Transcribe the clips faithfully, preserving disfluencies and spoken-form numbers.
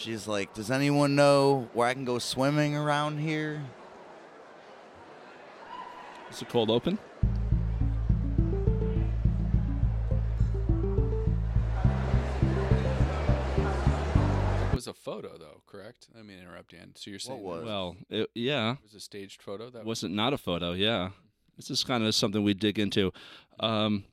She's like, does anyone know where I can go swimming around here? Is it cold open? It was a photo, though, correct? I mean, interrupt, Dan. So you're saying was? that Well, it, yeah. it was a staged photo? That Was it not a photo? Yeah. This is kind of something we dig into. Um,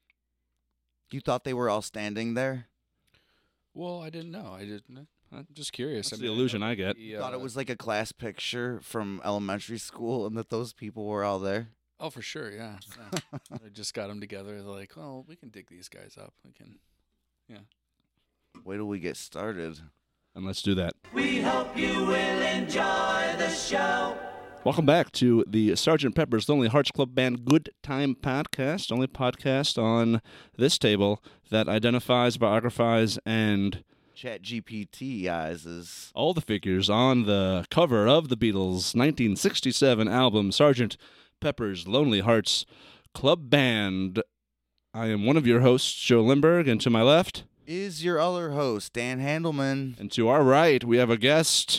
You thought they were all standing there? Well, I didn't know. I didn't. I'm just curious. that's I the mean, illusion I get. the, Thought uh, it was like a class picture from elementary school and that those people were all there? Oh, for sure, yeah. yeah. I just got them together. They're like, "Oh, we can dig these guys up. We can." Yeah. Wait till we get started. And let's do that. We hope you will enjoy the show. Welcome back to the Sergeant Pepper's Lonely Hearts Club Band Good Time Podcast, only podcast on this table that identifies, biographies, and Chat G P T-izes. all the figures on the cover of the Beatles' nineteen sixty-seven album, Sergeant Pepper's Lonely Hearts Club Band. I am one of your hosts, Joe Lindbergh, and to my left, Is your other host, Dan Handelman. and to our right, we have a guest,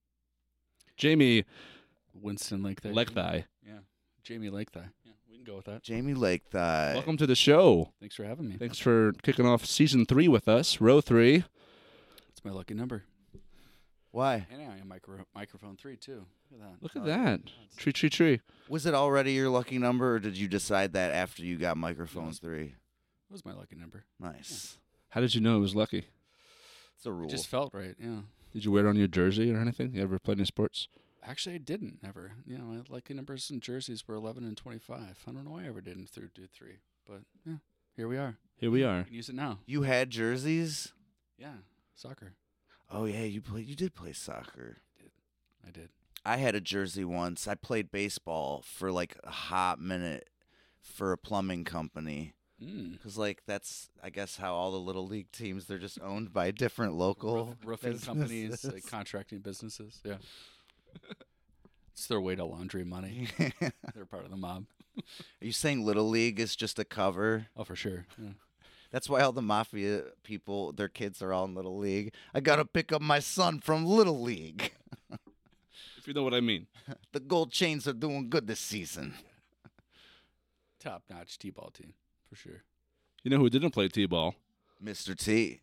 Jamie Winston Lake Thigh. Legthigh. Yeah. Jamie Lake Thigh. Yeah, we can go with that. Jamie Lake Thigh. Welcome to the show. Thanks for having me. Thanks for kicking off season three with us, row three. It's my lucky number. Why? And I am micro- microphone three, too. Look at that. Look at Oh, that. that's- Tree, tree, tree. Was it already your lucky number, or did you decide that after you got microphone three? That was my lucky number. Nice. How did you know it was lucky? It's a rule. It just felt right, yeah. Did you wear it on your jersey or anything? You ever played any sports? Actually, I didn't ever. You know, my lucky numbers in jerseys were eleven and twenty-five. I don't know why I ever didn't through do three, but yeah, here we are. Here we You are. can use it now. You had jerseys? Yeah, soccer. Oh yeah, you played. You did play soccer. I did. I had a jersey once. I played baseball for like a hot minute for a plumbing company. Mm. Cause like that's I guess how all the little league teams, they're just owned by different local Roof- roofing companies, businesses. like contracting businesses. Yeah, it's their way to laundry money. They're part of the mob. Are you saying little league is just a cover? Oh, for sure. Yeah. That's why all the mafia people, their kids are all in little league. I gotta pick up my son from little league. If you know what I mean. The gold chains are doing good this season. Top-notch t-ball team, for sure. You know who didn't play T-ball? Mister T.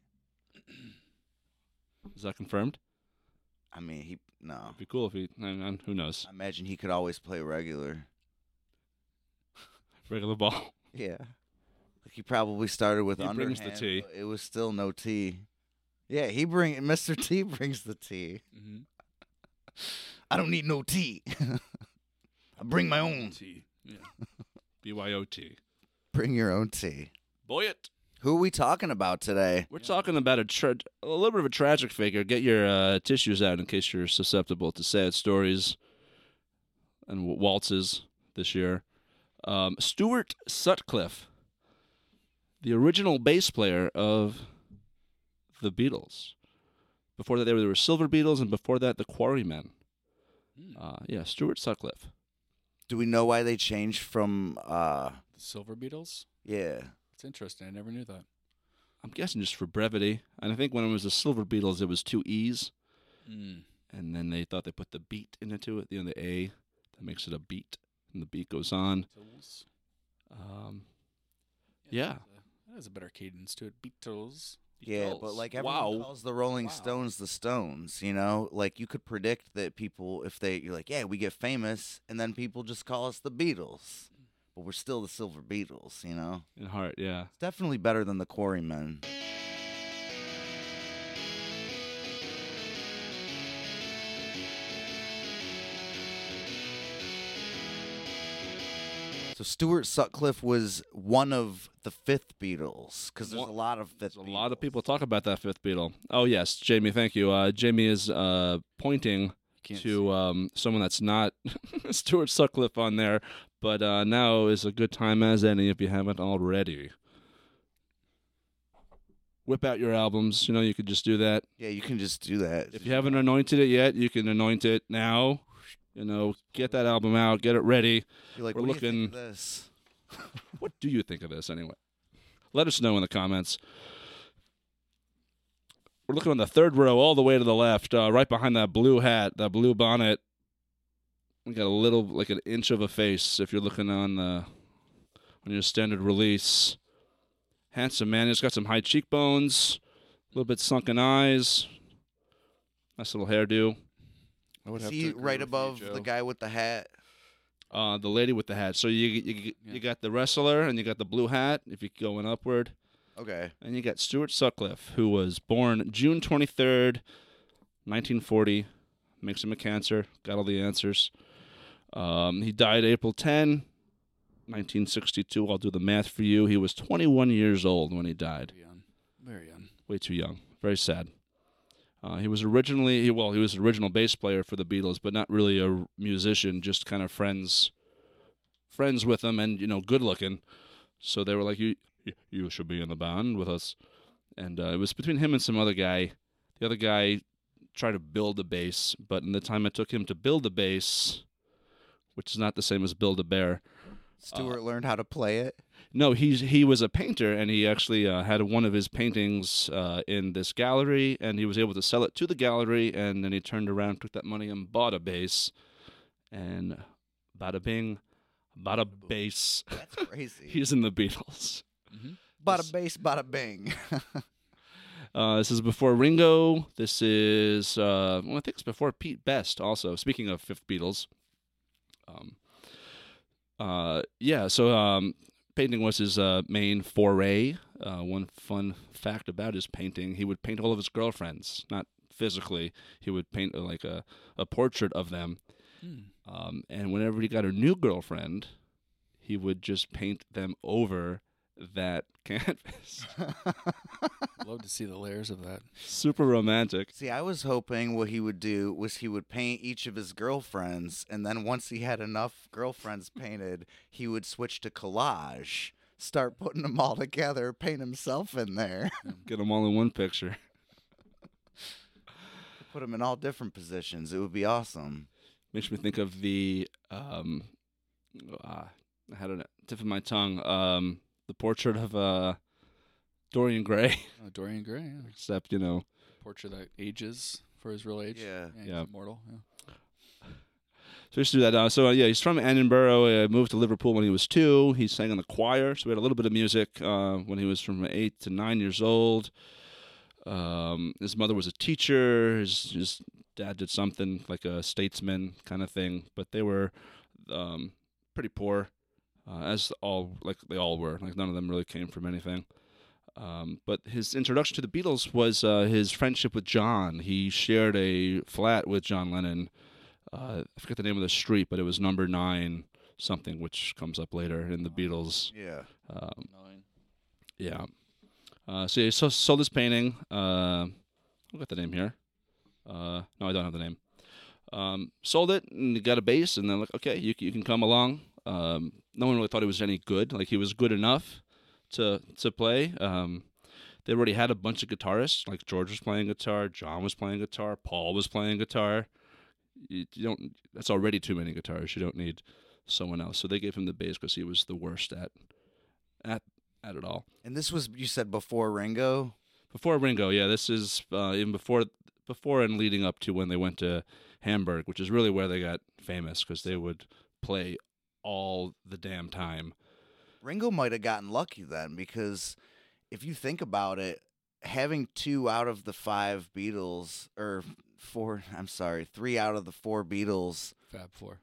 Is that confirmed? I mean, he no. It'd be cool if he. Hang on, who knows? I imagine he could always play regular. Regular ball. Yeah. Like he probably started with He brings underhand. the tea. But it was still no tea. Yeah, he bring Mister T brings the tea. Mm-hmm. I don't need no tea. I bring my own. T. Yeah. B Y O T. Bring your own tea. Boy, it. Who are we talking about today? We're talking about a tra- a little bit of a tragic figure. Get your uh, tissues out in case you're susceptible to sad stories and w- waltzes this year. Um, Stuart Sutcliffe, the original bass player of the Beatles. Before that, they were, they were Silver Beatles, and before that, the Quarrymen. Mm. Uh, yeah, Stuart Sutcliffe. Do we know why they changed from uh The Silver Beatles? yeah. It's interesting. I never knew that. I'm guessing just for brevity. And I think when it was the Silver Beatles, it was two E's. Mm. And then they thought they put the beat into it, the end of the A. That makes it a beat. And the beat goes on. Beatles. Um, yeah. That has a, that has a better cadence to it. Beatles. Yeah, Beatles. but like everyone Wow. calls the Rolling Wow. Stones the Stones, you know? Like you could predict that people, if they, you're like, yeah, we get famous, and then people just call us the Beatles. But we're still the Silver Beatles, you know? In heart, yeah. It's definitely better than the Quarrymen. So Stuart Sutcliffe was one of the fifth Beatles, because there's One- a lot of fifth There's a lot of Beatles. people talk about that fifth Beatle. Oh, yes, Jamie, thank you. Uh, Jamie is uh, pointing Can't to um, someone that's not Stuart Sutcliffe on there, but uh, now is a good time as any if you haven't already. Whip out your albums. You know, you could just do that. Yeah, you can just do that. If you haven't anointed it yet, you can anoint it now. You know, get that album out, get it ready. You're like, we're what do you think looking- of this? What do you think of this anyway? Let us know in the comments. we're looking on the third row, all the way to the left, uh, right behind that blue hat, that blue bonnet. We got a little, like an inch of a face. If you're looking on the on your standard release, handsome man. He's got some high cheekbones, a little bit sunken eyes, nice little hairdo. I would have See to agree right with above you, Joe. the guy with the hat. Uh, the lady with the hat. So you you you Yeah. got the wrestler and you got the blue hat. If you're going upward. Okay. And you got Stuart Sutcliffe, who was born June twenty-third, nineteen forty. Makes him a cancer. Got all the answers. Um, he died April tenth, nineteen sixty-two. I'll do the math for you. He was twenty-one years old when he died. Very young. Very young. Way too young. Very sad. Uh, he was originally, he- well, he was an original bass player for the Beatles, but not really a musician, just kind of friends friends with them and, you know, good looking. So they were like, you you should be in the band with us. And uh, it was between him and some other guy. The other guy tried to build a bass, but in the time it took him to build a bass, which is not the same as build a bear. Stuart learned how to play it. No, he's he was a painter, and he actually uh, had one of his paintings uh, in this gallery, and he was able to sell it to the gallery, and then he turned around, took that money, and bought a bass, and bada bing, bada bass. That's crazy. He's in the Beatles. Mm-hmm. Bada bass, bada bing. Uh, this is before Ringo. This is, uh, well, I think it's before Pete Best also. Speaking of Fifth Beatles. Um, uh, yeah, so um, painting was his uh, main foray. Uh, one fun fact about his painting, he would paint all of his girlfriends, not physically. He would paint uh, like a, a portrait of them. Mm. Um, and whenever he got a new girlfriend, he would just paint them over that canvas. Love to see the layers of that. Super romantic. See, I was hoping what he would do was he would paint each of his girlfriends, and then once he had enough girlfriends painted, he would switch to collage, start putting them all together, paint himself in there, Get them all in one picture. put them in all different positions. It would be awesome. Makes me think of the um, uh, I had it at the tip of my tongue. Um, the portrait of uh, Dorian Gray, Oh, Dorian Gray, yeah. except you know, Portrait that ages for his real age. Yeah. he's Yeah. immortal. Yeah. so just do that. Uh, so uh, yeah, he's from Edinburgh. Uh, moved to Liverpool when he was two. He sang in the choir, so we had a little bit of music uh, when he was from eight to nine years old. Um, his mother was a teacher. His, his dad did something like a statesman kind of thing, but they were um, pretty poor, uh, as all like they all were. Like none of them really came from anything. Um, but his introduction to the Beatles was uh, his friendship with John. He shared a flat with John Lennon. Uh, I forget the name of the street, but it was number nine something, which comes up later in the Beatles. Yeah. Um, Nine. yeah. Uh, so he so, sold this painting. Uh, I've got the name here. Uh, no, I don't have the name. Um, sold it and got a bass, and then like, okay, you you can come along. Um, no one really thought he was any good. Like he was good enough to to play. Um, they already had a bunch of guitarists. Like George was playing guitar, John was playing guitar, Paul was playing guitar. You, you don't. That's already too many guitars. You don't need someone else. So they gave him the bass because he was the worst at at at it all. And this was, you said, before Ringo? Before Ringo, yeah, this is uh, even before before and leading up to when they went to Hamburg, which is really where they got famous because they would play all the damn time. Ringo might have gotten lucky then, because if you think about it, having two out of the five Beatles, or four, I'm sorry, three out of the four Beatles, Fab Four.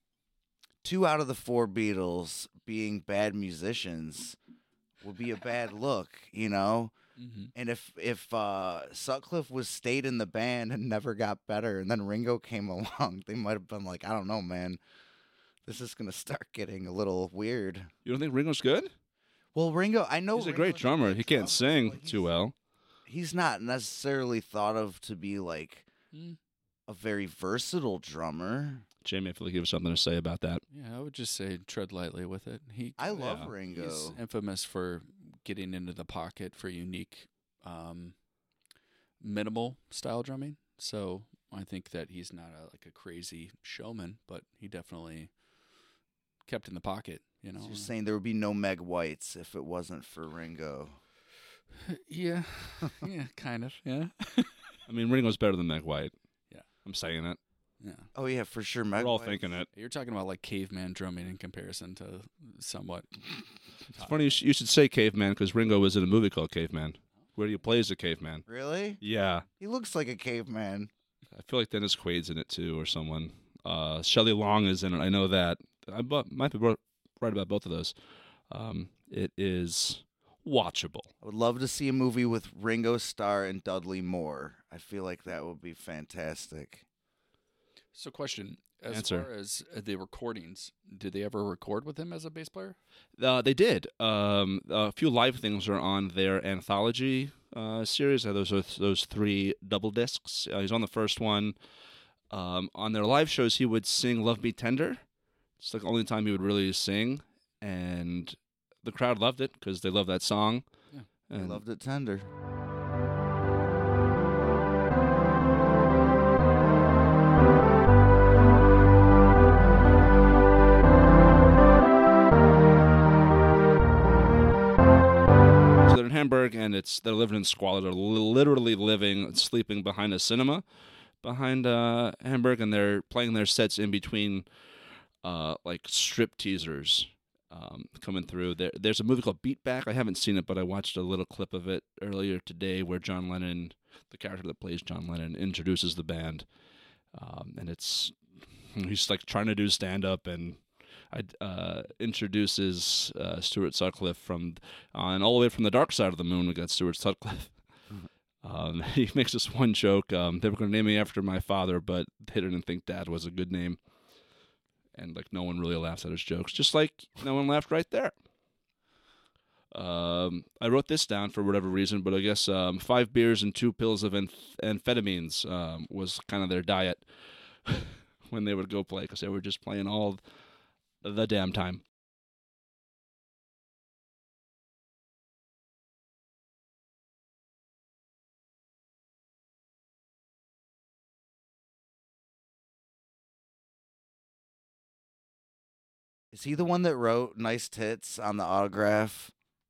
two out of the four Beatles being bad musicians would be a bad look, you know? Mm-hmm. And if if uh, Sutcliffe was stayed in the band and never got better, and then Ringo came along, they might have been like, I don't know, man, this is gonna start getting a little weird. You don't think Ringo's good? Well, Ringo, I know He's a Ringo's great drummer. good He can't drummer, sing but too he's- well. He's not necessarily thought of to be like Mm. a very versatile drummer. Jamie, I feel like you have something to say about that. Yeah, I would just say tread lightly with it. He I love Yeah. Ringo. He's infamous for getting into the pocket for unique, um, minimal style drumming. So I think that he's not a, like a crazy showman, but he definitely kept in the pocket. You know, So you're saying there would be no Meg Whites if it wasn't for Ringo. Yeah, yeah, kind of. Yeah, I mean, Ringo's better than Meg White. Yeah. I'm saying it. yeah. Oh yeah, for sure. Meg We're all White. thinking it. You're talking about like caveman drumming in comparison to somewhat. It's funny you, sh- you should say Caveman because Ringo was in a movie called Caveman, where he plays a caveman. Really? Yeah. He looks like a caveman. I feel like Dennis Quaid's in it too, or someone. Uh, Shelley Long is in it. I know that. I bu- might be ro- right about both of those. Um, it is watchable. I would love to see a movie with Ringo Starr and Dudley Moore. I feel like that would be fantastic. So, question: as Answer. far as uh, the recordings, did they ever record with him as a bass player? Uh, they did. Um, a few live things are on their anthology uh, series. Uh, Those are those three double discs. Uh, he's on the first one. Um, on their live shows, he would sing "Love Me Tender." It's like the only time he would really sing, and the crowd loved it because they love that song. Yeah. I And loved it tender. So they're in Hamburg, and it's they're living in squalor. They're li- literally living, sleeping behind a cinema behind uh, Hamburg, and they're playing their sets in between, uh, like strip teasers um, coming through. There, there's a movie called Beat Back. I haven't seen it, but I watched a little clip of it earlier today, where John Lennon, the character that plays John Lennon, introduces the band, um, and it's he's like trying to do stand up and. I uh, introduces uh, Stuart Sutcliffe from, uh, and all the way from the dark side of the moon. We got Stuart Sutcliffe. Um, he makes this one joke. Um, they were going to name me after my father, but they didn't think Dad was a good name, and like no one really laughs at his jokes. Just like no one laughed right there. Um, I wrote this down for whatever reason, but I guess um, five beers and two pills of amph- amphetamines um, was kind of their diet when they would go play because they were just playing all the damn time. Is he the one that wrote "Nice Tits" on the autograph?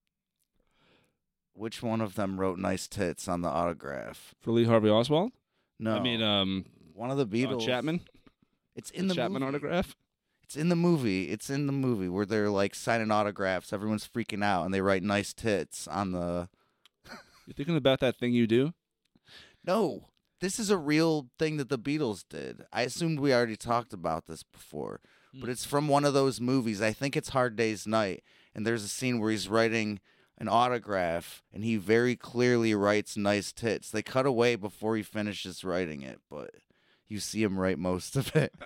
Which one of them wrote "Nice Tits" on the autograph? For Lee Harvey Oswald? No, I mean, um, one of the uh, Beatles. Chapman? It's in The the Chapman movie. autograph? It's in the movie. It's in the movie where they're like signing autographs. Everyone's freaking out, and they write "Nice Tits" on the. You thinking about that thing you do? No, this is a real thing that the Beatles did. I assumed we already talked about this before, but it's from one of those movies. I think it's Hard Day's Night, and there's a scene where he's writing an autograph, and he very clearly writes "Nice Tits." They cut away before he finishes writing it, but you see him write most of it.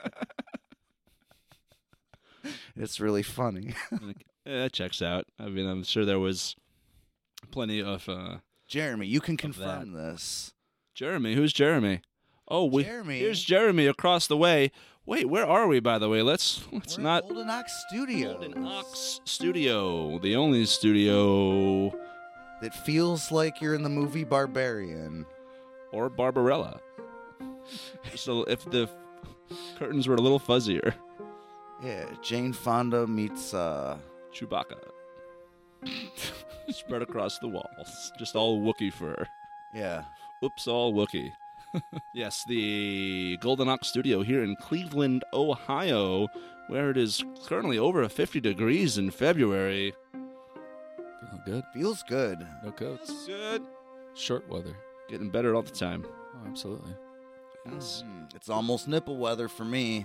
It's really funny. Like, eh, that checks out. I mean, I'm sure there was plenty of uh, Jeremy, you can that. confirm this. Jeremy. Who's Jeremy? Oh, we, Jeremy. here's Jeremy across the way. Wait, where are we, by the way? Let's let's We're not. at Golden Ox Studios. Golden Ox Studio, the only studio, That feels like you're in the movie Barbarian. or Barbarella. So if the curtains were a little fuzzier, Yeah, Jane Fonda meets uh Chewbacca spread across the walls, just all Wookiee fur. yeah. Oops, all Wookiee. Yes, the Golden Ox Studio here in Cleveland, Ohio, where it is currently over fifty degrees in February. Feeling good. Feels good. No coats. Good. Short weather. Getting better all the time. Oh, absolutely. Yes. Mhm. It's almost nipple weather for me.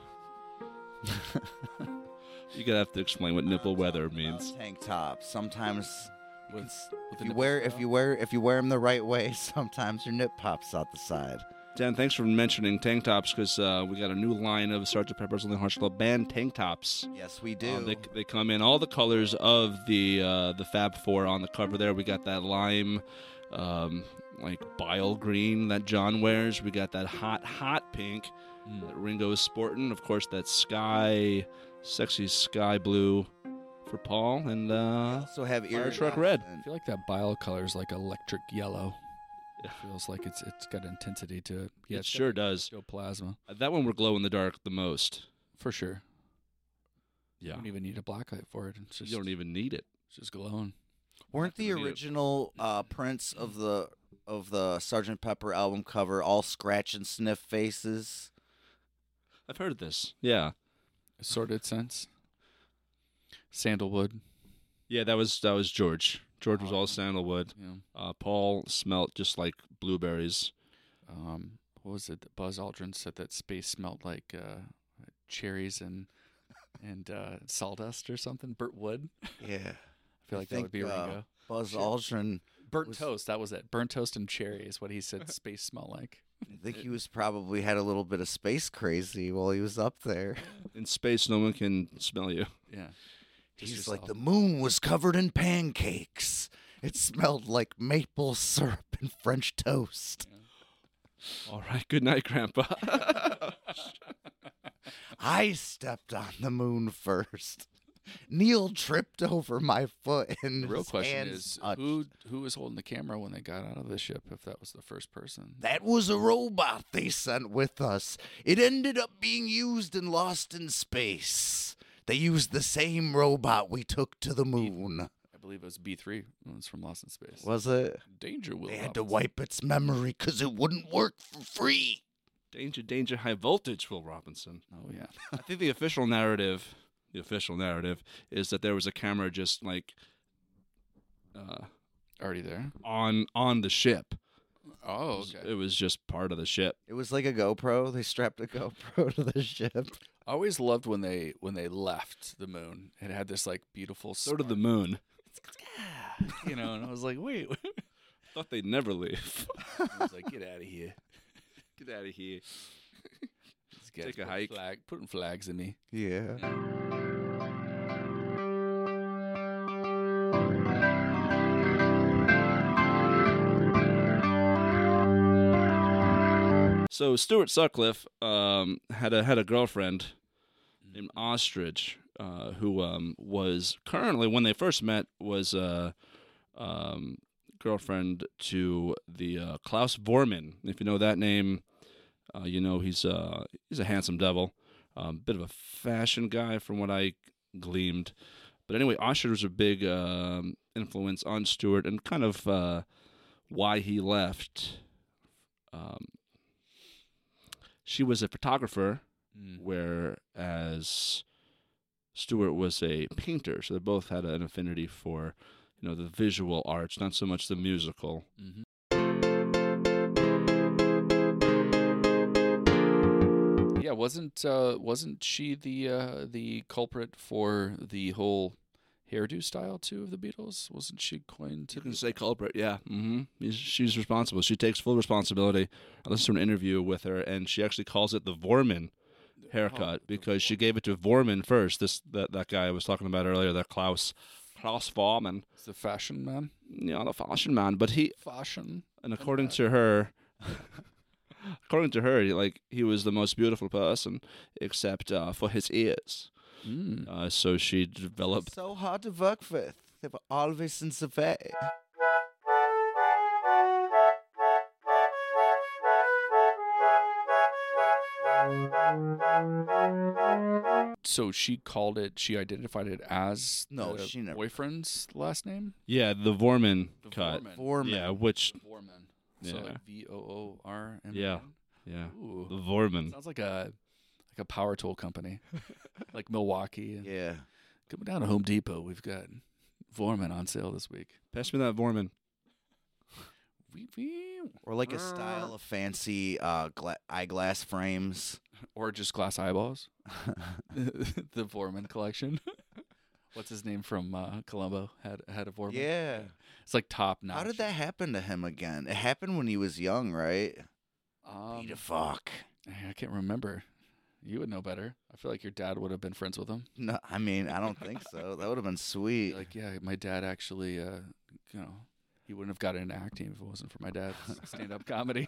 You're going to have to explain what nipple weather means. Tank tops. Sometimes you can With- s- with if the you nipples wear cut if out? you wear if you wear them the right way, sometimes your nip pops out the side. Dan, thanks for mentioning tank tops because uh, we got a new line of Sergeant Pepper's Lonely Hearts Club Band tank tops. Yes, we do. Um, they, they come in all the colors of the uh, the Fab Four on the cover there. We got that lime, um, like bile green that John wears. We got that hot, hot pink Mm. that Ringo is sporting. Of course, that sky, sexy sky blue for Paul. And uh, also have Fire Truck Red. I feel like that bile color is like electric yellow. Yeah. It feels like it's it's got intensity to it. Yeah, it it's sure does. Show plasma That one we're glow in the dark the most. for sure. Yeah. You don't even need a black light for it. It's just You don't even need it. it's just glowing. Weren't the Neat. original uh, prints of the of the Sergeant Pepper album cover all scratch and sniff faces? I've heard this. Yeah, Assorted Scents. Sandalwood. yeah. That was that was George. George was all Um, sandalwood. Yeah. Uh, Paul smelt just like blueberries. Um, what was it? Buzz Aldrin said that space smelled like uh, cherries and and uh, sawdust or something. Burt Wood. Yeah. I feel like that think, would be a uh, Ringo. Buzz Shit. Aldrin. Burnt was- toast. That was it. Burnt toast and cherry is what he said space smelled like. I think he was probably had a little bit of space crazy while he was up there. In space, no one can smell you. Yeah. Just He's like, yourself. the moon was covered in pancakes. It smelled like maple syrup and French toast. All right. Good night, Grandpa. I stepped on the moon first. Neil tripped over my foot, and The real his question hands is touched. who who was holding the camera when they got out of the ship? If that was the first person. That was a robot they sent with us. It ended up being used and lost in space. They used the same robot we took to the moon. I believe it was B three. It was from Lost in Space. Was it? Danger Will. They had to Robinson. wipe its memory because it wouldn't work for free. Danger, danger, high voltage, Will Robinson. Oh yeah. I think the official narrative, the official narrative, is that there was a camera just like uh, Already there. on on the ship. Oh, It was- okay. It was just part of the ship. It was like a GoPro. They strapped a GoPro to the ship. I always loved when they when they left the moon. It had this like beautiful So did the spark, moon. you know, and I was like, wait. Thought they'd never leave. I was like, get out of here. Get out of here. These guys Take a put hike. Flag, putting flags in me. Yeah. So Stuart Sutcliffe um, had a had a girlfriend named Ostrich, uh, who um, was currently, when they first met, was a um, girlfriend to the uh, Klaus Vorman. If you know that name, uh, you know he's uh, he's a handsome devil, um, bit of a fashion guy from what I gleamed. But anyway, Ostrich was a big um, influence on Stuart and kind of uh, why he left. Um, she was a photographer, Mm. whereas Stuart was a painter. So they both had an affinity for, you know, the visual arts, not so much the musical. Mm-hmm. Yeah, wasn't uh, wasn't she the uh, the culprit for the whole hairdo style too of the Beatles? Wasn't she coined to You can do say culprit, yeah. Mm-hmm. She's responsible. She takes full responsibility. I listened to an interview with her, and she actually calls it the Vorman haircut Oh, because she gave it to Vorman first. This that, that guy I was talking about earlier, that Klaus Klaus Vorman, It's the fashion man? you know, the fashion man. But he, Fashion. and according to her, according to her, he, like he was the most beautiful person except uh, for his ears. Mm. Uh, so she developed. So hard to work with. They were always in the way. So she called it. She identified it as No, the she never- boyfriend's last name. Yeah, the Vorman The cut. Vorman. Foreman. Yeah, which Vorman. So Yeah. like V O O R M. Yeah. yeah, Ooh. the Vorman. Sounds like a like a power tool company, like Milwaukee. And Yeah. Coming down to Home Depot, we've got Vorman on sale this week. Pass me that Vorman. Wee, wee. Or like a style of fancy uh, gla- eyeglass frames. Or just glass eyeballs. The Vorman collection. What's his name from uh, Columbo? Had had a Vorman. Yeah. It's like top notch. How did that happen to him again? It happened when he was young, right? Um, Peter fuck. I can't remember. You would know better. I feel like your dad would have been friends with him. No, I mean, I don't think so. That would have been sweet. Like, yeah, my dad actually, uh, you know, he wouldn't have gotten into acting if it wasn't for my dad's stand-up comedy.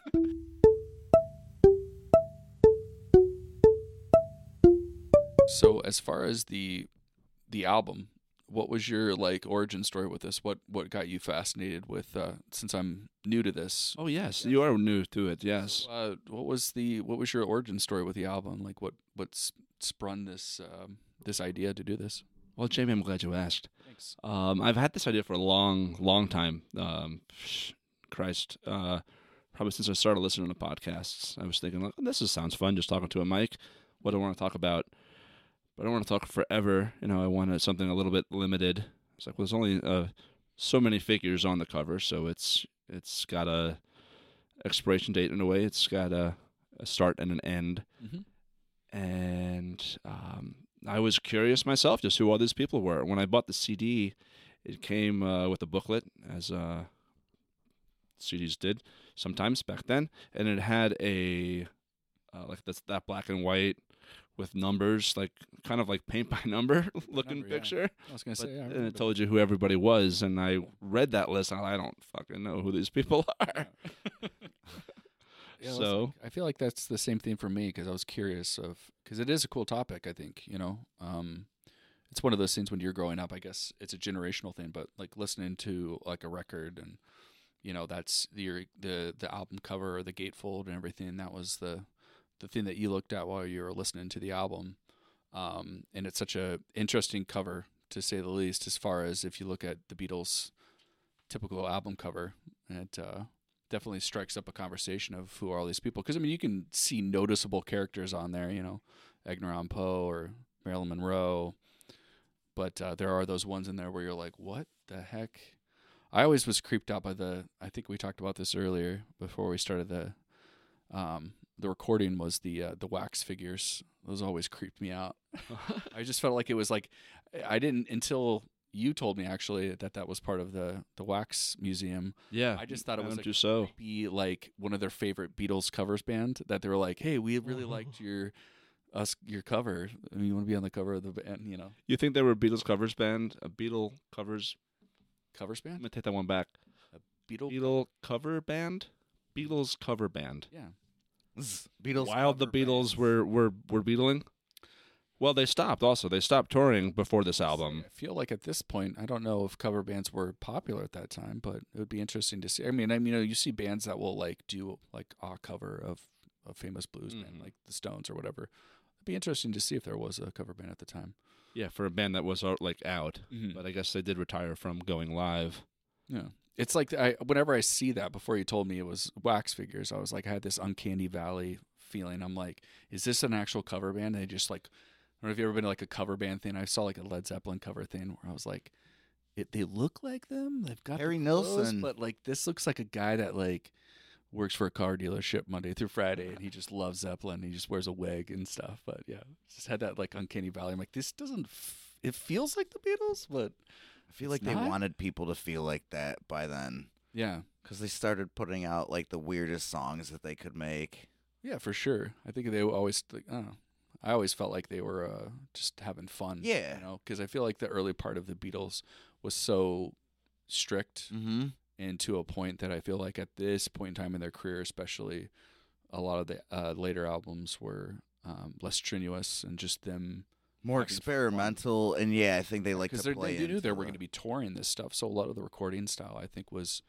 So, as far as the the album, what was your like origin story with this? What what got you fascinated with? Uh, since I'm new to this, Oh yes, you are new to it. Yes. uh, what was the what was your origin story with the album? Like, what what s- sprung this um, this idea to do this? Well, Jamie, I'm glad you asked. Thanks. Um, I've had this idea for a long, long time. Um, Christ, uh, probably since I started listening to podcasts, I was thinking, like, this is, sounds fun, just talking to a mic. What do I want to talk about? But I don't want to talk forever. You know, I wanted something a little bit limited. It's like, well, there's only uh, so many figures on the cover, so it's it's got a expiration date in a way. It's got a, a start and an end. Mm-hmm. And um, I was curious myself just who all these people were. When I bought the C D, it came uh, with a booklet, as uh, C Ds did sometimes back then, and it had a uh, like that's that black and white with numbers, like kind of like paint by number looking number, yeah. picture. I was gonna But, say, yeah, I and remember it told you who everybody was, and I read that list, and I don't fucking know who these people are. Yeah, so like, I feel like that's the same thing for me because I was curious of because it is a cool topic. I think you know, um, it's one of those things when you're growing up. I guess it's a generational thing, but like listening to like a record and you know that's the the the album cover or the gatefold and everything. That was the the thing that you looked at while you were listening to the album, um, and it's such a interesting cover to say the least. As far as if you look at the Beatles' typical album cover, it uh, definitely strikes up a conversation of who are all these people. Because I mean, you can see noticeable characters on there, you know, Edgar Allan Poe or Marilyn Monroe, but uh, there are those ones in there where you're like, what the heck? I always was creeped out by the. I think we talked about this earlier before we started the. Um, the recording was the uh, the wax figures. Those always creeped me out. I just felt like it was like I didn't until you told me actually that that was part of the the wax museum. yeah, I just thought it was like do so. be like one of their favorite Beatles covers band that they were like, hey, we really liked your us your cover. I mean, you want to be on the cover of the band, you know? You think they were a Beatles covers band? A Beatle covers? Covers I'm band? gonna take that one back. Beatle? Beatle cover band? Beatles cover band. Yeah. Zzz, Beatles. While the cover Beatles bands. were, were were Beatling. Well, they stopped. Also, they stopped touring before this album. I feel like at this point, I don't know if cover bands were popular at that time, but it would be interesting to see. I mean, I mean, you know, you see bands that will like do like a cover of a famous blues band, Mhm. like the Stones or whatever. It'd be interesting to see if there was a cover band at the time. Yeah, for a band that was uh, like out, Mhm. but I guess they did retire from going live. Yeah. It's like I whenever I see that, before you told me it was wax figures, I was like, I had this uncanny valley feeling. I'm like, is this an actual cover band? They just like, I don't know if you ever been to like a cover band thing. I saw like a Led Zeppelin cover thing where I was like, it, they look like them. They've got Harry the clothes, Nilsson. but like this looks like a guy that like works for a car dealership Monday through Friday, and he just loves Zeppelin. He just wears a wig and stuff. But yeah, just had that like uncanny valley. I'm like, this doesn't. F- it feels like the Beatles, but I feel like It's they not? wanted people to feel like that by then, yeah. because they started putting out like the weirdest songs that they could make. Yeah, for sure. I think they were always, like, I don't know. I always felt like they were uh, just having fun. Yeah. You know, because I feel like the early part of the Beatles was so strict Mm-hmm. and to a point that I feel like at this point in time in their career, especially, a lot of the uh, later albums were um, less strenuous and just them. More having fun. experimental, and yeah, I think they like Because to play. they knew into they were the- going to be touring this stuff. So a lot of the recording style, I think, was,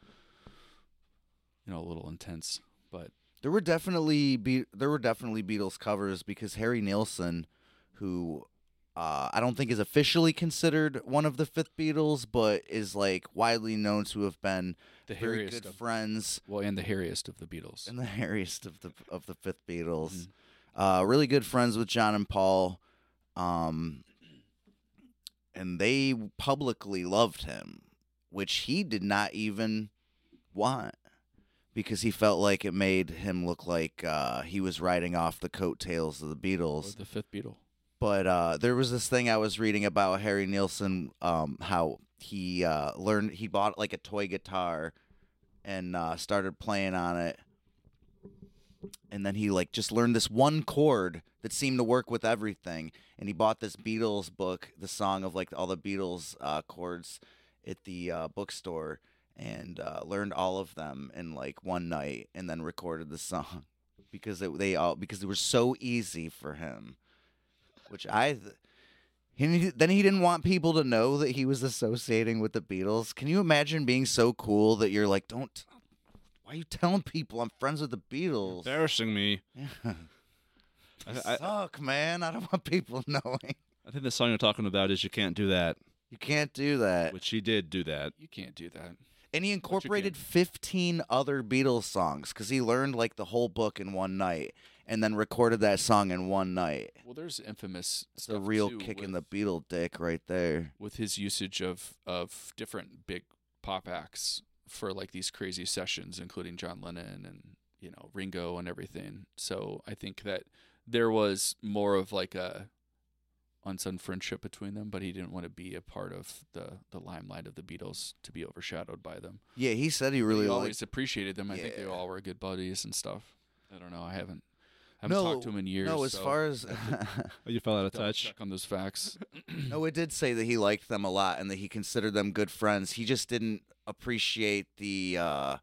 you know, a little intense. But There were definitely be- there were definitely Beatles covers because Harry Nilsson, who uh, I don't think is officially considered one of the fifth Beatles, but is like widely known to have been the very hairiest good of, friends well, and the hairiest of the Beatles. and the hairiest of the of the fifth Beatles. Mhm. Uh, really good friends with John and Paul, um, and they publicly loved him, which he did not even want. Because he felt like it made him look like uh, he was riding off the coattails of the Or Beatles. the fifth Beatle. But uh, there was this thing I was reading about Harry Nilsson, um, how he uh, learned he bought like a toy guitar and uh, started playing on it, and then he like just learned this one chord that seemed to work with everything. And he bought this Beatles book, the song of like all the Beatles uh, chords, at the uh, bookstore. And uh, learned all of them in like one night, and then recorded the song because it, they all because they were so easy for him. Which I, he, then he didn't want people to know that he was associating with the Beatles. Can you imagine being so cool that you're like, don't? Why are you telling people I'm friends with the Beatles? Embarrassing me. Yeah. I, I, Suck, man. I don't want people knowing. I think the song you're talking about is "You Can't Do That," You can't do that. which he did do that. You can't do that. And he incorporated fifteen other Beatles songs because he learned like the whole book in one night and then recorded that song in one night. Well, there's infamous It's stuff a real too kick with, in the Beatle dick right there. with his usage of of different big pop acts for like these crazy sessions, including John Lennon and you know Ringo and everything. So I think that there was more of like a unsung friendship between them, but he didn't want to be a part of the the limelight of the Beatles to be overshadowed by them. Yeah, he said he really he liked. always appreciated them. I think they Yeah. all were good buddies and stuff. I don't know. I haven't haven't No, talked to him in years. No, as so far as Oh, you fell out of double touch. check on those facts. no, it did say that he liked them a lot and that he considered them good friends. He just didn't appreciate the, uh,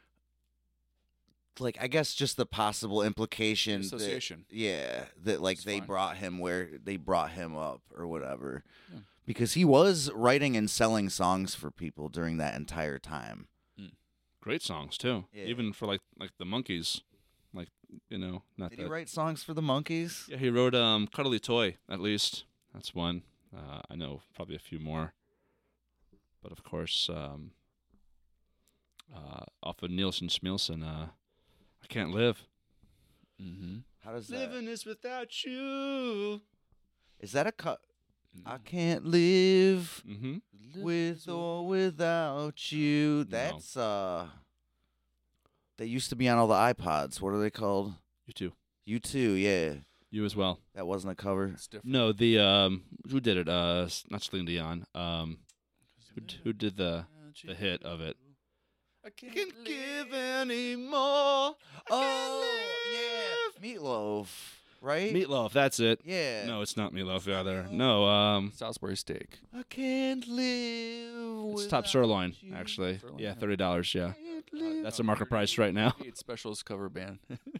like, I guess just the possible implication. that- Association. yeah, that like It's they fine. brought him where they brought him up or whatever, Yeah. because he was writing and selling songs for people during that entire time. Great songs too, Yeah. even for like like the Monkees, like you know, not Did that. he write songs for the Monkees? Yeah, he wrote um, "Cuddly Toy." At least that's one. Uh, I know probably a few more, but of course, um, uh, off of Nielsen Schmielsen, uh, "I Can't Live." Mm-hmm. How does that? is without you. Is that a cut? I can't live Mm-hmm. with or without you. No. That's uh they used to be on all the iPods. What are they called? You too. You too, yeah. You as well. That wasn't a cover. It's different. No, the um, who did it? Uh, s- not Celine Dion. Um, who d- who did the the hit of it? I can't, Can't live. give any more. Oh yeah. Meatloaf, right? Meatloaf. That's it. Yeah. No, it's not Meatloaf either. No, um, Salisbury steak. I can't live it's top without sirloin you. actually. Sirloin, Yeah, yeah. thirty dollars. Yeah, Can't Uh, live. that's a market price right now. Eight Specials cover band.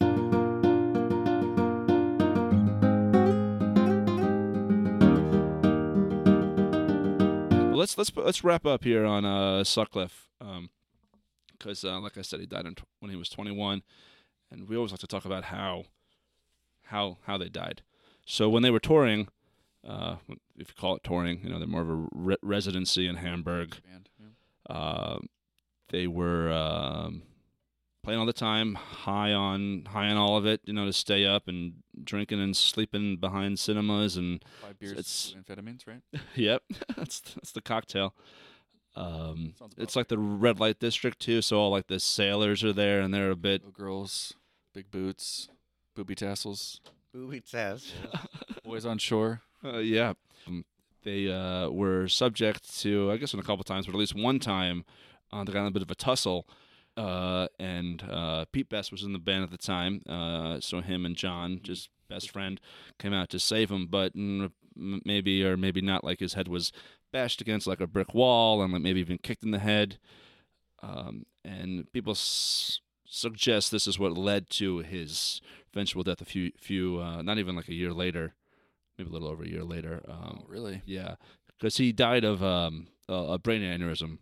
Well, let's let's let's wrap up here on uh, Sutcliffe, because uh, like I said, he died in tw- when he was twenty-one, and we always like to talk about how how how they died. So when they were touring, uh, if you call it touring, you know they're more of a re- residency in Hamburg. band. Yeah. Uh, they were um, playing all the time, high on high on all of it, you know, to stay up and drinking and sleeping behind cinemas and Five beers, it's- two amphetamines, right? yep, that's that's the cocktail. Um, Sounds about it's like the red light district too, so all like the sailors are there and they're a bit. Little girls, big boots, booby tassels, Booby test. boys on shore. Uh, yeah, um, they uh, were subject to, I guess, a couple times, but at least one time, uh, they got in a bit of a tussle. Uh, and uh, Pete Best was in the band at the time, uh, so him and John, just best friend, came out to save him. But mm, m- maybe or maybe not, like his head was bashed against like a brick wall, and like maybe even kicked in the head. Um, and people s- suggest this is what led to his eventual death. A few, few, uh, not even like a year later, maybe a little over a year later. Um, Oh, really? yeah, because he died of um, a, a brain aneurysm.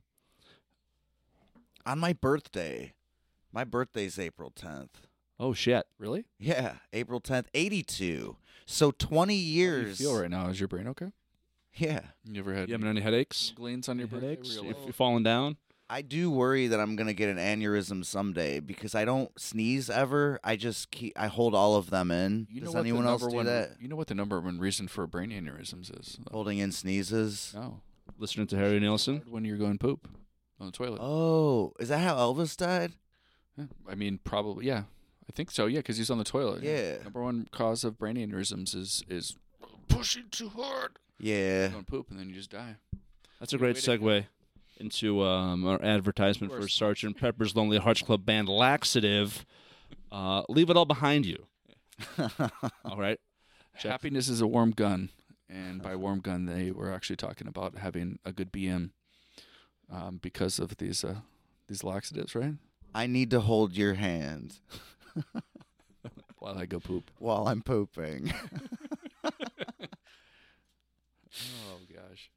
On my birthday. My birthday's April tenth. Oh shit! Really? Yeah, April tenth, eighty-two. So twenty How do you years. feel right now? Is your brain okay? Yeah. You ever had You having any headaches? gleans on your birthday? Headaches? where you're If like, you're falling down? I do worry that I'm gonna get an aneurysm someday because I don't sneeze ever. I just keep I hold all of them in. You know Does what anyone the else number do one, that? You know what the number one reason for brain aneurysms is? though? Holding in sneezes. No. Listening to Harry Nilsson? When you're going poop on the toilet. Oh, is that how Elvis died? Yeah. I mean, probably. Yeah, I think so. Yeah, because he's on the toilet. Yeah. Number one cause of brain aneurysms is is pushing too hard. Yeah. Going poop and then you just die. That's a Good great way to go. segue into um, our advertisement Of for course. Sergeant Pepper's Lonely Hearts Club Band Laxative. Uh, leave it all behind you. All right. Check. Happiness is a warm gun, and by warm gun they were actually talking about having a good B M um, because of these uh, these laxatives, right? I need to hold your hand While I go poop. while I'm pooping. Oh gosh.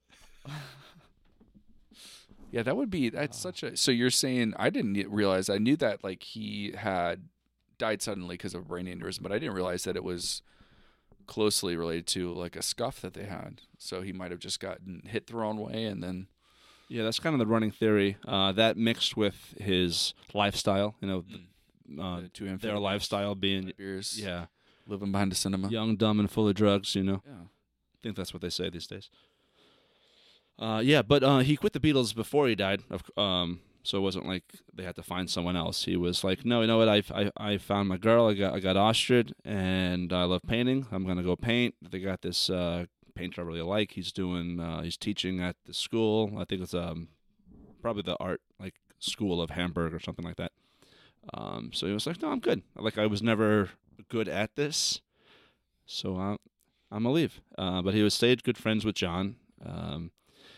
Yeah, that would be that's such a. So you're saying I didn't realize I knew that like he had died suddenly because of a brain aneurysm, but I didn't realize that it was closely related to like a scuff that they had. So he might have just gotten hit the wrong way and then. Yeah, that's kind of the running theory. Uh, that mixed with his lifestyle, you know, Mm. uh, The two their amphetamines, lifestyle being beers, yeah, living behind the cinema. young, dumb, and full of drugs. You know, Yeah. I think that's what they say these days. Uh, yeah, but uh, he quit the Beatles before he died. Of, um, so it wasn't like they had to find someone else. He was like, no, you know what? I I, I found my girl. I got I got Astrid, and I love painting. I'm gonna go paint. They got this uh, painter I really like. He's doing. Uh, he's teaching at the school. I think it's um probably the art like school of Hamburg or something like that. Um, so he was like, no, I'm good. Like I was never good at this, so I'm I'm gonna leave. Uh, but he was stayed good friends with John. Um,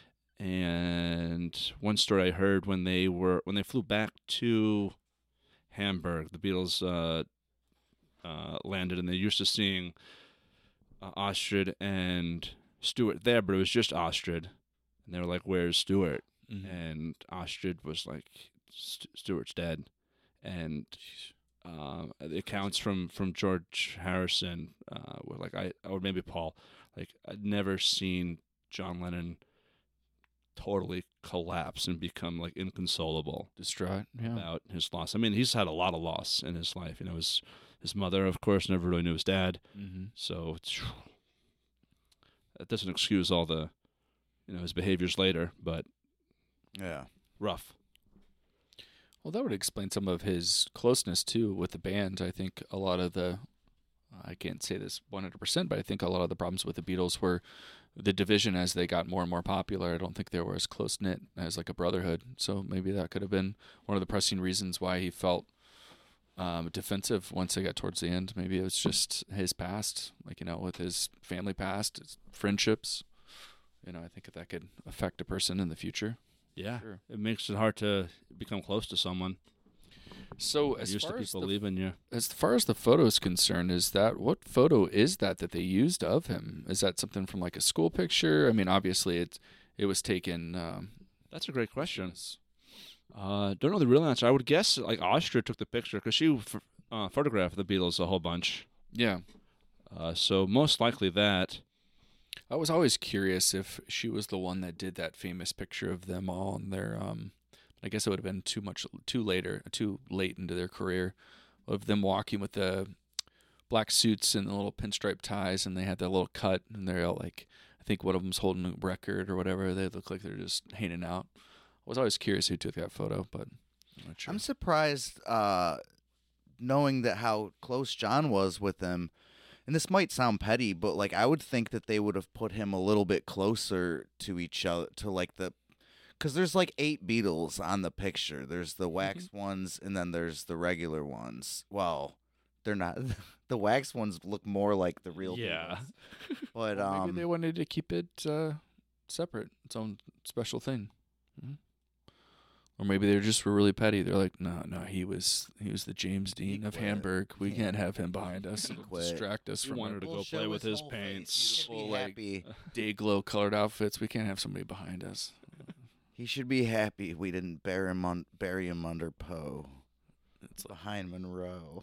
and one story I heard when they were when they flew back to Hamburg, the Beatles uh, uh, landed, and they're used to seeing uh, Astrid and Stuart there, but it was just Astrid, and they were like, "Where's Stuart?" Mhm. And Astrid was like, St- "Stuart's dead," and uh, the accounts from, from George Harrison uh, were like, "I or maybe Paul, like I'd never seen John Lennon totally collapse and become like inconsolable Distraught. Yeah. about his loss." I mean, he's had a lot of loss in his life. You know, his his mother, of course, never really knew his dad, Mm-hmm. so it's, that doesn't excuse all the, you know, his behaviors later, but Yeah. rough. Well, that would explain some of his closeness too with the band. I think a lot of the, I can't say this one hundred percent, but I think a lot of the problems with the Beatles were the division as they got more and more popular. I don't think they were as close knit as like a brotherhood. So maybe that could have been one of the pressing reasons why he felt um, defensive once they got towards the end. Maybe it was just his past, like, you know, with his family past, his friendships. You know, I think that could affect a person in the future. Yeah, Sure. it makes it hard to become close to someone. So You're as used to far as people the leaving you. As far as the photo is concerned, is that what photo is that that they used of him? Is that something from like a school picture? I mean, obviously it it was taken. Um, That's a great question. yes. Uh, don't know the real answer. I would guess like Austria took the picture because she f- uh, photographed the Beatles a whole bunch. Yeah, Uh, so most likely that. I was always curious if she was the one that did that famous picture of them all in their. Um, I guess it would have been too much, too later, too late into their career, of them walking with the black suits and the little pinstripe ties, and they had that little cut, and they're all like, I think one of them's holding a record or whatever. They look like they're just hanging out. I was always curious who took that photo, but I'm not sure. I'm surprised, uh, knowing that how close John was with him. And this might sound petty, but like I would think that they would have put him a little bit closer to each other, to like the, because there's like eight Beatles on the picture. There's the wax ones, and then there's the regular ones. Well, they're not. The wax ones look more like the real Yeah. Beatles. But Well, um, maybe they wanted to keep it uh, separate, its own special thing. Mhm. Or maybe they just were really petty. They're like, no, no, he was he was the James Dean of quit. Hamburg. We Yeah. can't have him behind us. He It'll quit. distract us He from wanted our to go we'll play show with his whole face. paints. He should be Well, like- happy. day glow colored outfits. We can't have somebody behind us. He should be happy we didn't bury him on bury him under Poe, It's like, behind Monroe.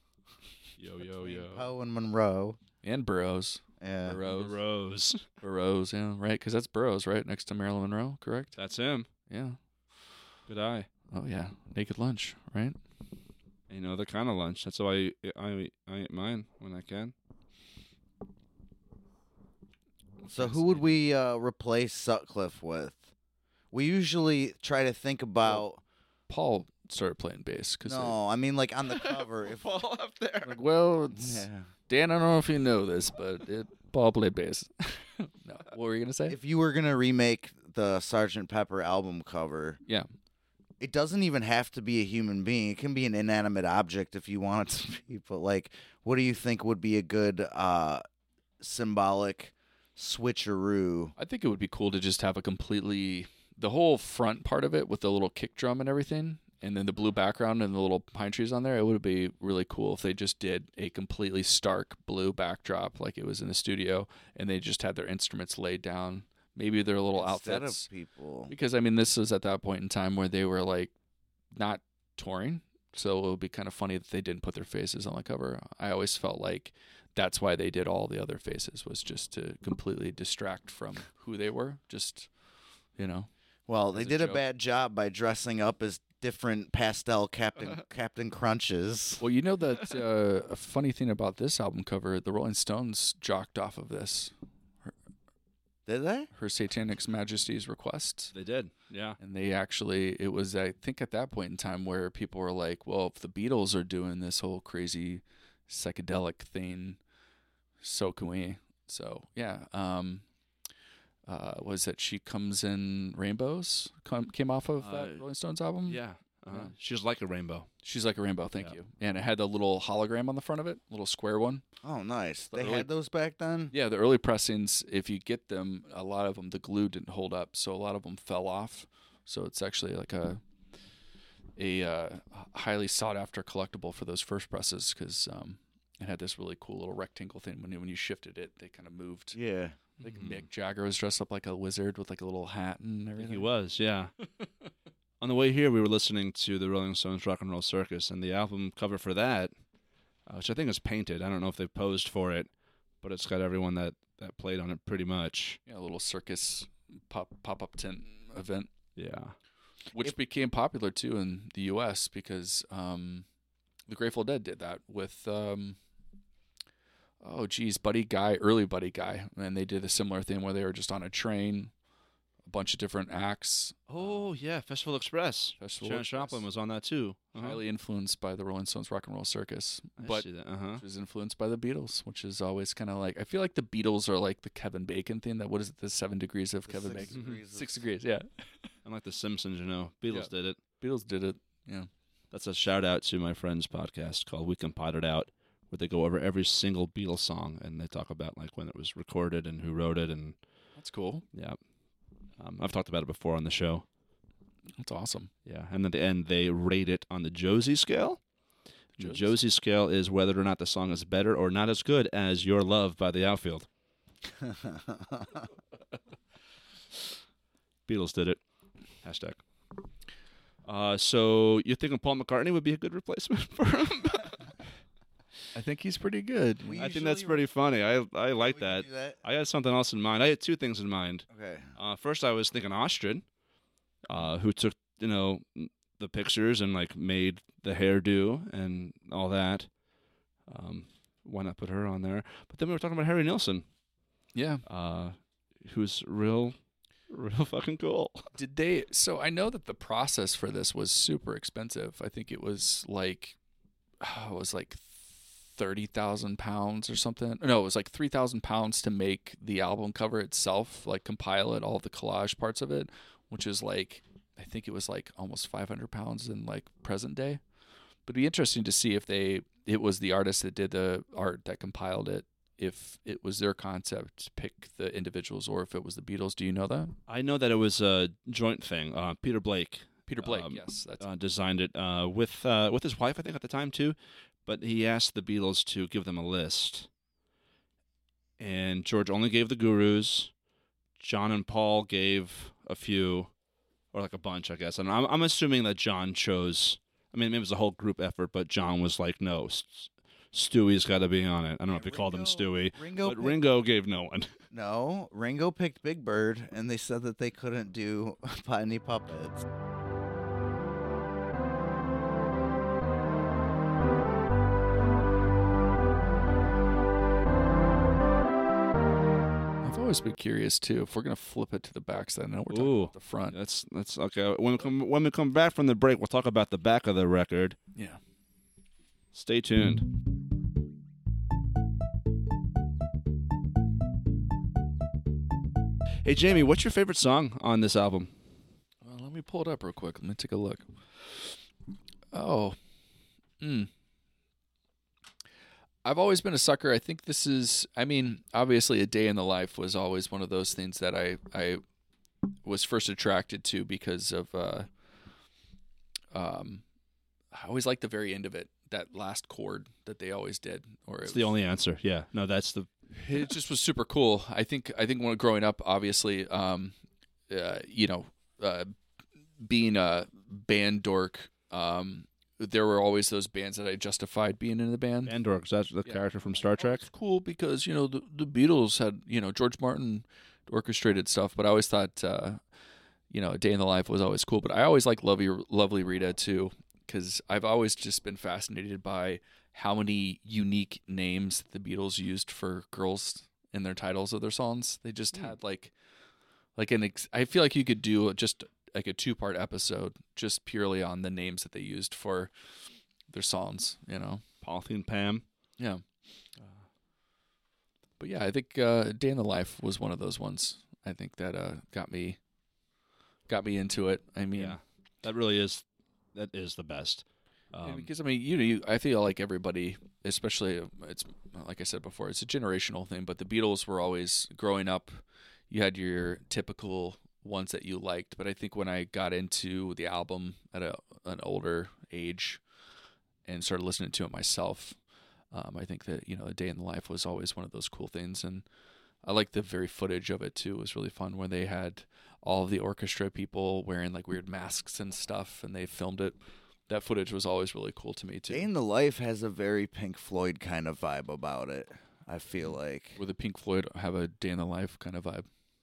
Yo, yo, Between yo. Poe and Monroe. and Burroughs. Yeah. Burroughs. Rose. Burroughs, yeah, right? Because that's Burroughs, right? Next to Marilyn Monroe, correct? That's him. Yeah. Good eye. Oh, yeah. Naked Lunch, right? You know, the kind of lunch. That's why I, I, I eat mine when I can. So who would we uh, replace Sutcliffe with? We usually try to think about. Paul started playing bass. Cause No, I mean like on the cover. If Fall up there. Like, well, it's, yeah. Dan, I don't know if you know this, but it, Paul played bass. No, what were you gonna say? if you were gonna remake the Sergeant Pepper album cover, Yeah, it doesn't even have to be a human being. It can be an inanimate object if you want it to be. But like, what do you think would be a good uh, symbolic switcheroo? I think it would be cool to just have a completely the whole front part of it with the little kick drum and everything, and then the blue background and the little pine trees on there. It would be really cool if they just did a completely stark blue backdrop like it was in the studio, and they just had their instruments laid down. Maybe their little Instead outfits. of people. Because I mean, this was at that point in time where they were like not touring, so it would be kind of funny that they didn't put their faces on the cover. I always felt like that's why they did all the other faces, was just to completely distract from who they were. Just, you know. Well, they As a did a joke. bad job by dressing up as different pastel Captain Captain Crunches. Well, you know that uh, a funny thing about this album cover, the Rolling Stones jocked off of this. Did they? Her Satanic Majesty's Request. They did, yeah. And they actually, it was, I think at that point in time where people were like, well, if the Beatles are doing this whole crazy psychedelic thing, so can we. So, yeah. Um, uh, was it She Comes in Rainbows? Come, came off of that Uh, Rolling Stones album? Yeah. Uh-huh. Yeah. She was like a rainbow. She's Like a Rainbow, thank Yeah. you. And it had a little hologram on the front of it, little square one. Oh, nice. The They early- had those back then? Yeah, the early pressings, if you get them, a lot of them, the glue didn't hold up, so a lot of them fell off. So it's actually like a a uh, highly sought after collectible for those first presses, because um, it had this really cool little rectangle thing. When you, when you shifted it, they kind of moved. Yeah. Like Mhm. Mick Jagger was dressed up like a wizard with like a little hat and I think everything. he was, yeah. On the way here, we were listening to the Rolling Stones Rock and Roll Circus, and the album cover for that, uh, which I think is painted. I don't know if they posed for it, but it's got everyone that, that played on it pretty much. Yeah, a little circus pop pop up tent event, Yeah. which If- became popular too in the U S because um, the Grateful Dead did that with um, oh geez, Buddy Guy, early Buddy Guy, and they did a similar thing where they were just on a train, a bunch of different acts, Oh, yeah, Festival Express. Festival Janis Express. Joplin was on that, too. Uh-huh. highly influenced by the Rolling Stones Rock and Roll Circus, I but see that. Uh-huh. which was influenced by the Beatles, which is always kind of like, I feel like the Beatles are like the Kevin Bacon thing. That what is it, the seven degrees of The Kevin six Bacon? degrees of- Six degrees, yeah. Unlike The Simpsons, you know, Beatles Yeah. did it. Beatles did it. Yeah. That's a shout out to my friend's podcast called We Can Pot It Out, where they go over every single Beatles song and they talk about like when it was recorded and who wrote it, and That's cool. yeah, um, I've talked about it before on the show. That's awesome. Yeah, and at the end they rate it on the Josie scale. The Josie Josie scale is whether or not the song is better or not as good as Your Love by the Outfield. Beatles did it. Hashtag. Uh, so you're thinking Paul McCartney would be a good replacement for him? I think he's pretty good. We I think that's usually- pretty funny. I I like We that. do that? I had something else in mind. I had two things in mind. Okay. Uh, first, I was thinking Ostrid, uh, who took you know the pictures and like made the hairdo and all that. Um, why not put her on there? But then we were talking about Harry Nilsson, Yeah. uh, who's real, real fucking cool. Did they? So I know that the process for this was super expensive. I think it was like, oh, it was like thirty thousand pounds or something. No, it was like three thousand pounds to make the album cover itself, like compile it, all the collage parts of it, which is like, I think it was like almost five hundred pounds in like present day. But it'd be interesting to see if they, it was the artist that did the art that compiled it, if it was their concept to pick the individuals or if it was the Beatles. Do you know that? I know that it was a joint thing. Uh, Peter Blake Peter Blake, Um, yes. That's uh, designed it uh, with uh, with his wife, I think, at the time too. But he asked the Beatles to give them a list, and George only gave the Gurus. John and Paul gave a few, or like a bunch, I guess. And I'm I'm assuming that John chose. I mean, maybe it was a whole group effort, but John was like, "No, S- Stewie's got to be on it." I don't know if he called him Stewie, Ringo but picked- Ringo gave no one. No, Ringo picked Big Bird, and they said that they couldn't do any puppets. I've always been curious too. If we're gonna flip it to the back side, I know we're talking Ooh. about the front. That's that's okay. When we come when we come back from the break, we'll talk about the back of the record. Yeah. Stay tuned. Hey Jamie, what's your favorite song on this album? Well, let me pull it up real quick. Let me take a look. Oh. Hmm. I've always been a sucker. I think this is, I mean, obviously A Day in the Life was always one of those things that I, I was first attracted to because of, uh, um, I always liked the very end of it, that last chord that they always did. Or It's it the was- only answer. Yeah. No, that's the it just was super cool. I think I think when growing up, obviously, um, uh, you know, uh, being a band dork, um, there were always those bands that I justified being in the band. Andor, because that's the Yeah. character from Star Trek. It's cool because, you know, the, the Beatles had, you know, George Martin orchestrated stuff, but I always thought, uh, you know, A Day in the Life was always cool. But I always liked Lovely, Lovely Rita, too, because I've always just been fascinated by how many unique names the Beatles used for girls in their titles of their songs. They just Mm. had, like, like an ex- I feel like you could do just like a two-part episode just purely on the names that they used for their songs, you know? Polythene Pam. Yeah. But yeah, I think uh, Day in the Life was one of those ones. I think that uh, got me got me into it. I mean, Yeah, that really is that is the best. yeah, Um, because I mean, you know, you, I feel like everybody, especially uh, it's like I said before, it's a generational thing. But the Beatles were always growing up. You had your typical ones that you liked, but I think when I got into the album at a an older age and started listening to it myself, um, I think that, you know, A Day in the Life was always one of those cool things, and I like the very footage of it too. It was really fun when they had all of the orchestra people wearing like weird masks and stuff, and they filmed it. That footage was always really cool to me too. Day in the Life has a very Pink Floyd kind of vibe about it, I feel like. Where the Pink Floyd have a Day in the Life kind of vibe.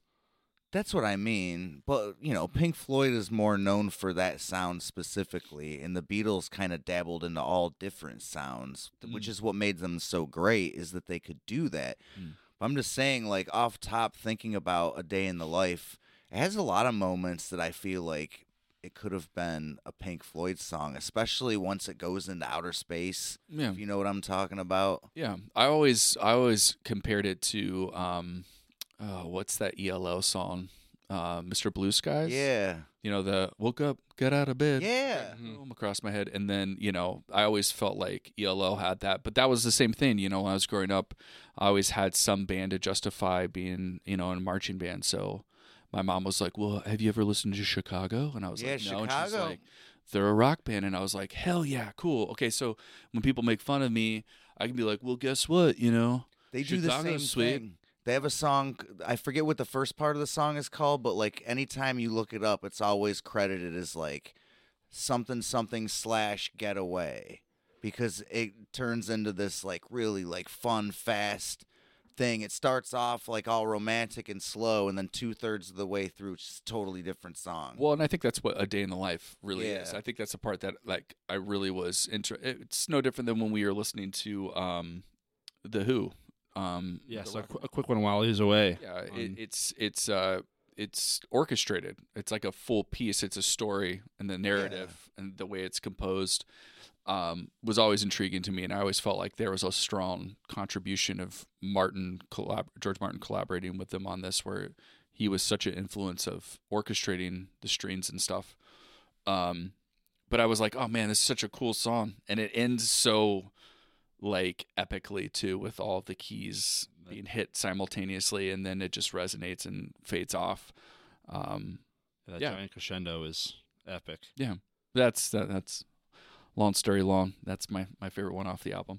That's what I mean. But, you know, Pink Floyd is more known for that sound specifically, and the Beatles kind of dabbled into all different sounds, Mm. which is what made them so great, is that they could do that. Mm. But I'm just saying, like, off top, thinking about A Day in the Life, it has a lot of moments that I feel like it could have been a Pink Floyd song, especially once it goes into outer space, Yeah. if you know what I'm talking about. Yeah, I always I always compared it to um, oh, what's that E L O song, uh, Mister Blue Skies? Yeah. You know, the woke up, get out of bed, Yeah. boom, across my head, and then, you know, I always felt like E L O had that, but that was the same thing. You know, when I was growing up, I always had some band to justify being, you know, in a marching band. So my mom was like, "Well, have you ever listened to Chicago?" And I was Yeah, like, "No." And she's Chicago. like, "They're a rock band," and I was like, "Hell yeah, cool." Okay, so when people make fun of me, I can be like, "Well, guess what? You know, They do the same Chicago's sweet. thing. They have a song. I forget what the first part of the song is called, but like anytime you look it up, it's always credited as like something something slash getaway, because it turns into this like really like fun, fast thing. It starts off like all romantic and slow, and then two thirds of the way through, it's just a totally different song. Well, and I think that's what A Day in the Life really is. Yeah. I think that's the part that like I really was into. It's no different than when we were listening to um, the Who. Um, yes, the a, record. qu- a quick one while he's away. Yeah, it, on- it's it's uh it's orchestrated. It's like a full piece. It's a story, and the narrative and the way it's composed um, was always intriguing to me. And I always felt like there was a strong contribution of Martin collab- George Martin collaborating with them on this, where he was such an influence of orchestrating the strings and stuff. Um, but I was like, oh man, this is such a cool song, and it ends so like epically too, with all of the keys being hit simultaneously, and then it just resonates and fades off. Um, that yeah. giant crescendo is epic. yeah, that's that, that's long story long. That's my my favorite one off the album.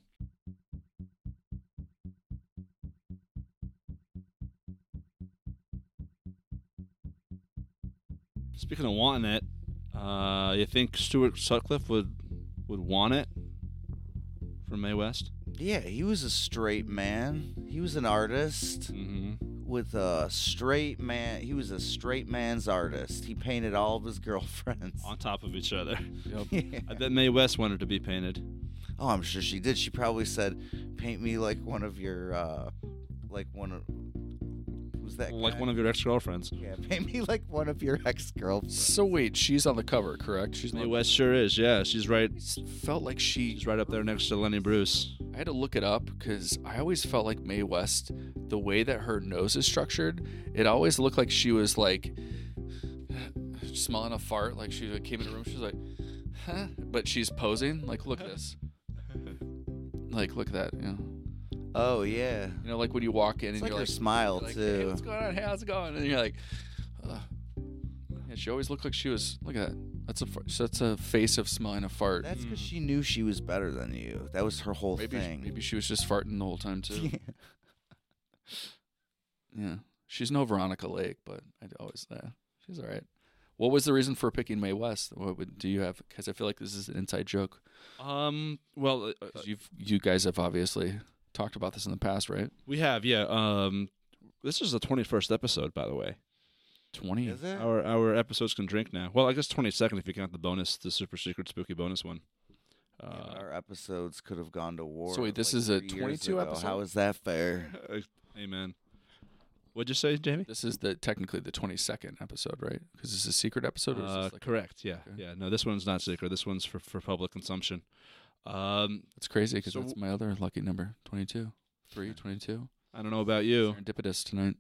Speaking of wanting it, uh, you think Stuart Sutcliffe would would want it from Mae West? Yeah, he was a straight man. He was an artist Mm-hmm. with a straight man. He was a straight man's artist. He painted all of his girlfriends. On top of each other. Yep. Yeah. I bet Mae West wanted to be painted. Oh, I'm sure she did. She probably said, "Paint me like one of your, uh, like one of, who's that? Like guy? one of your ex-girlfriends. Yeah, paint me like one of your ex-girlfriends." So wait, she's on the cover, correct? She's Mae not. West sure is, yeah. She's right. It felt like she. She's right up there next to Lenny Bruce. I had to look it up because I always felt like Mae West, the way that her nose is structured, it always looked like she was like smelling a fart. Like she came in the room, she was like, huh? But she's posing. Like, look at this. Like, look at that. You know, Oh yeah, you know, like when you walk in it's and like you're her like, smile you're like, hey, too. what's going on? Hey, how's it going? And you're like, uh. Yeah, she always looked like she was. Look at that. That's a fart- that's a face of smelling a fart. That's because she knew she was better than you. That was her whole maybe thing. maybe she was just farting the whole time too. Yeah. Yeah, she's no Veronica Lake, but I always uh, she's all right. What was the reason for picking Mae West? What would, do you have? Because I feel like this is an inside joke. Um, well, uh, 'Cause you've you guys have obviously talked about this in the past, right? we have, yeah. Um, this is the twenty-first episode, by the way. Twenty. Is it? Our our episodes can drink now. Well, I guess twenty-second if you count the bonus, the super secret spooky bonus one. Yeah, Uh, our episodes could have gone to war. So wait, this like is a three years twenty-two ago. episode? How is that fair? amen. What'd you say, Jamie? This is the technically the twenty-second episode, right? Because this is a secret episode. Or is Uh, this like correct. Yeah, Okay. yeah. No, this one's not secret. This one's for for public consumption. Um, It's crazy because So- that's my other lucky number, twenty-two. Three, twenty-two. I don't know about you. Serendipitous tonight.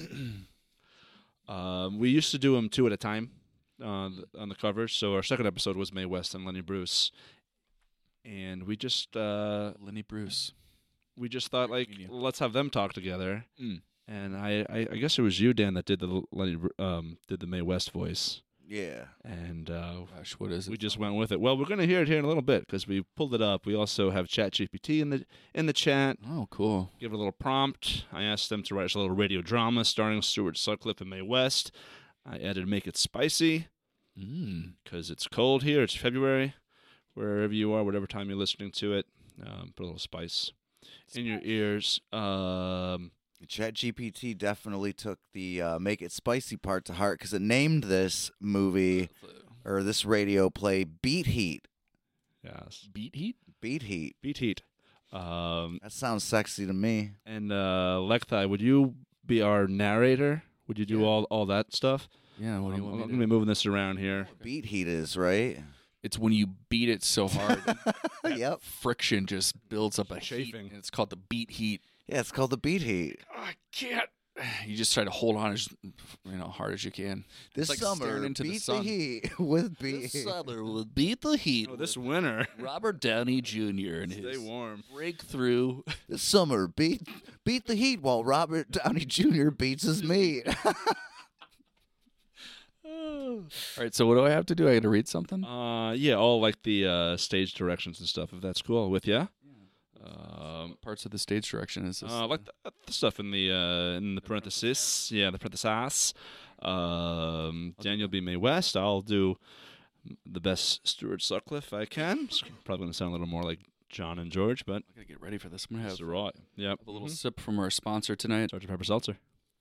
Um, we used to do them two at a time on the, on the covers. So our second episode was Mae West and Lenny Bruce, and we just uh, Lenny Bruce. we just thought like Convenient. let's have them talk together. Mm. And I, I, I guess it was you, Dan, that did the Lenny Bru- um did the Mae West voice, Yeah. and uh, Gosh, what is it? we just went with it. Well, we're gonna hear it here in a little bit because we pulled it up. We also have ChatGPT in the in the chat. Oh, cool. Give it a little prompt. I asked them to write us a little radio drama starring Stuart Sutcliffe and Mae West. I added "Make It Spicy" Mm. because it's cold here. It's February, wherever you are, whatever time you're listening to it. Um, put a little spice in your ears. Um, ChatGPT definitely took the uh, make it spicy part to heart because it named this movie or this radio play Beat Heat. yes, Beat Heat? Beat Heat. beat heat. Um, That sounds sexy to me. and uh, Lekthai, would you be our narrator? Would you do Yeah. all all that stuff? Yeah, what do you I'm, want me I'm to gonna do? be moving this around here. Beat Heat is, right? It's when you beat it so hard, Yep. friction just builds up a heat, Chafing. and it's called the beat heat. Yeah, it's called the Beat Heat. I can't. You just try to hold on as you know hard as you can. This like summer, staring into the Beat the, sun. Heat with Beat Heat. will beat the heat. Oh, this winter. Robert Downey Junior and Stay his warm. breakthrough. This summer, beat beat the Heat while Robert Downey Junior beats his meat. All right, so what do I have to do? I got to read something. Uh, yeah, all like the uh, stage directions and stuff. If that's cool with you. Um, Parts of the stage direction is this? uh, like the, the stuff in the uh, in the parenthesis. Yeah, the parenthesis. Um, Daniel B. Mae West. I'll do the best Stuart Sutcliffe I can. It's probably gonna sound a little more like John and George, but I gotta get ready for this. I'm gonna have, it's right. Yep. have a little Mhm. sip from our sponsor tonight. Sergeant Pepper Seltzer.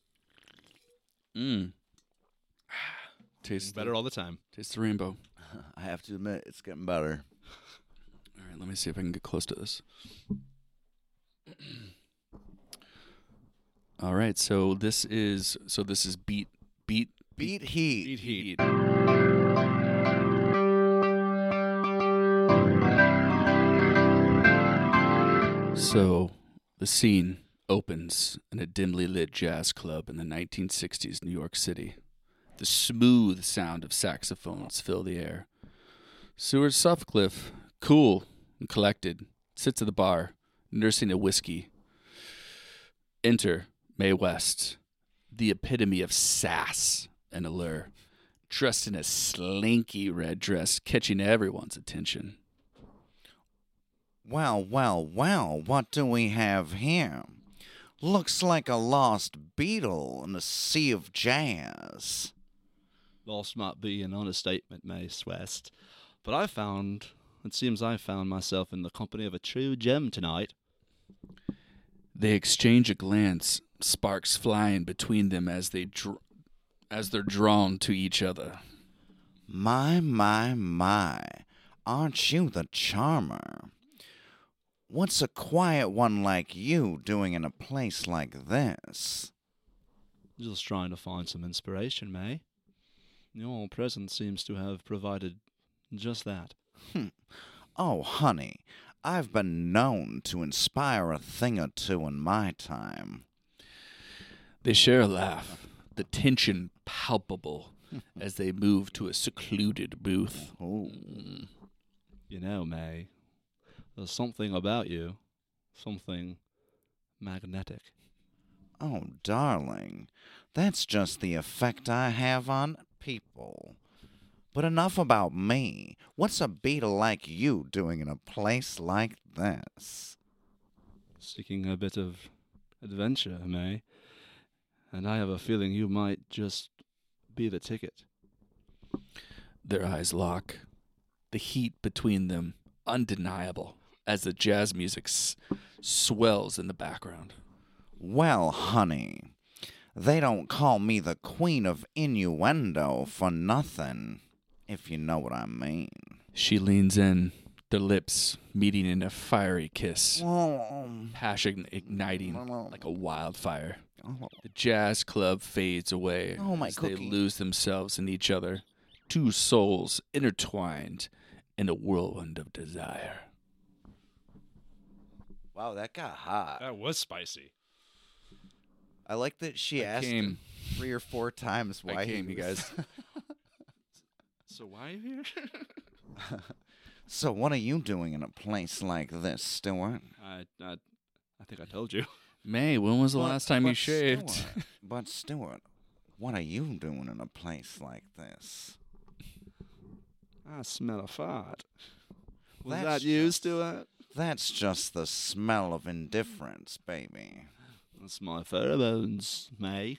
Mmm. Tastes Better the, all the time. Tastes the rainbow. I have to admit, it's getting better. All right, let me see if I can get close to this. All right, so this is so this is beat beat Beat Heat. Beat heat. So the scene opens in a dimly lit jazz club in the nineteen sixties New York City. The smooth sound of saxophones fill the air. Stuart Sutcliffe, cool and collected, sits at the bar, nursing a whiskey. Enter Mae West, the epitome of sass and allure, dressed in a slinky red dress, catching everyone's attention. Well, well, well, what do we have here? Looks like a lost beetle in a sea of jazz. Lost might be an understatement, Mace West. But I found, it seems I found myself in the company of a true gem tonight. They exchange a glance, sparks flying between them as they dr- as they're drawn to each other. My, my, my, aren't you the charmer? What's a quiet one like you doing in a place like this? Just trying to find some inspiration, May. Your presence seems to have provided just that. Oh, honey, I've been known to inspire a thing or two in my time. They share a laugh, the tension palpable as they move to a secluded booth. Oh, You know, May, there's something about you, something magnetic. oh, darling, that's just the effect I have on people. But enough about me. What's a beetle like you doing in a place like this? Seeking a bit of adventure, May. And I have a feeling you might just be the ticket. Their eyes lock. The heat between them undeniable as the jazz music s- swells in the background. Well, honey, they don't call me the queen of innuendo for nothing, if you know what I mean. She leans in, their lips meeting in a fiery kiss, passion igniting like a wildfire. The jazz club fades away Oh, my as they cookie. lose themselves in each other, two souls intertwined in a whirlwind of desire. Wow, that got hot. That was spicy. I like that she I asked came. him three or four times why I came, he you was- guys. So why are you here? So what are you doing in a place like this, Stuart? I, I, I think I told you. May, when was the But- last time you but shaved? Stuart, but Stuart, what are you doing in a place like this? I smell a fart. Was That's that you, just- Stuart? That's just the smell of indifference, baby. That's my pheromones, May.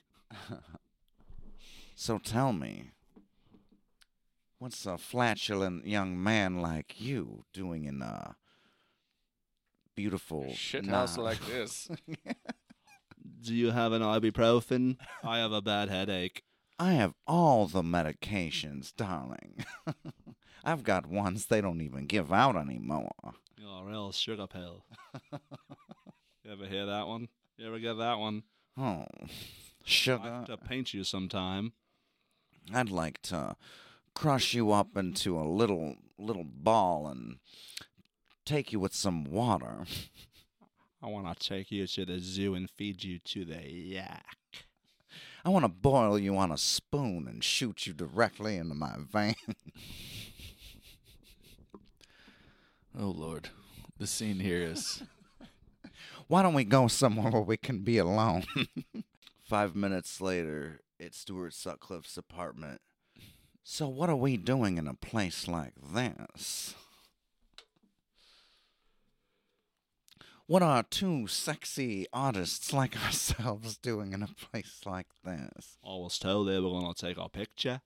So tell me, what's a flatulent young man like you doing in a beautiful Shithouse nah. like this. Do you have an ibuprofen? I have a bad headache. I have all the medications, darling. I've got ones they don't even give out anymore. You're a real sugar pill. You ever hear that one? You ever get that one? Oh, I sugar. have to paint you sometime. I'd like to crush you up into a little little ball and take you with some water. I want to take you to the zoo and feed you to the yak. I want to boil you on a spoon and shoot you directly into my vein. Oh, Lord. The scene here is... Why don't we go somewhere where we can be alone? Five minutes later, at Stuart Sutcliffe's apartment. So what are we doing in a place like this? What are two sexy artists like ourselves doing in a place like this? I was told they were going to take our picture.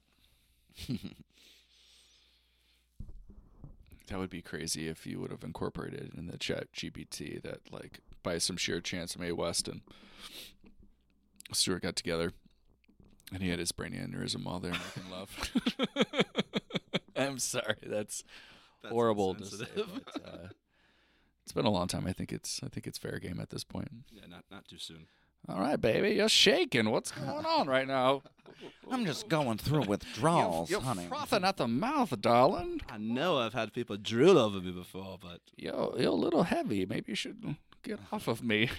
That would be crazy if you would have incorporated in the chat G P T that, like, by some sheer chance, Mae West and Stuart got together and he had his brain aneurysm while they were making love. I'm sorry, that's, That's horrible to say, insensitive. but, uh, it's been a long time. I think it's I think it's fair game at this point. Yeah, not not too soon. All right, baby, you're shaking. What's going on right now? I'm just going through withdrawals, you're, you're honey. frothing at the mouth, darling. I know I've had people drool over me before, but Yo, you're a little heavy. Maybe you should get off of me.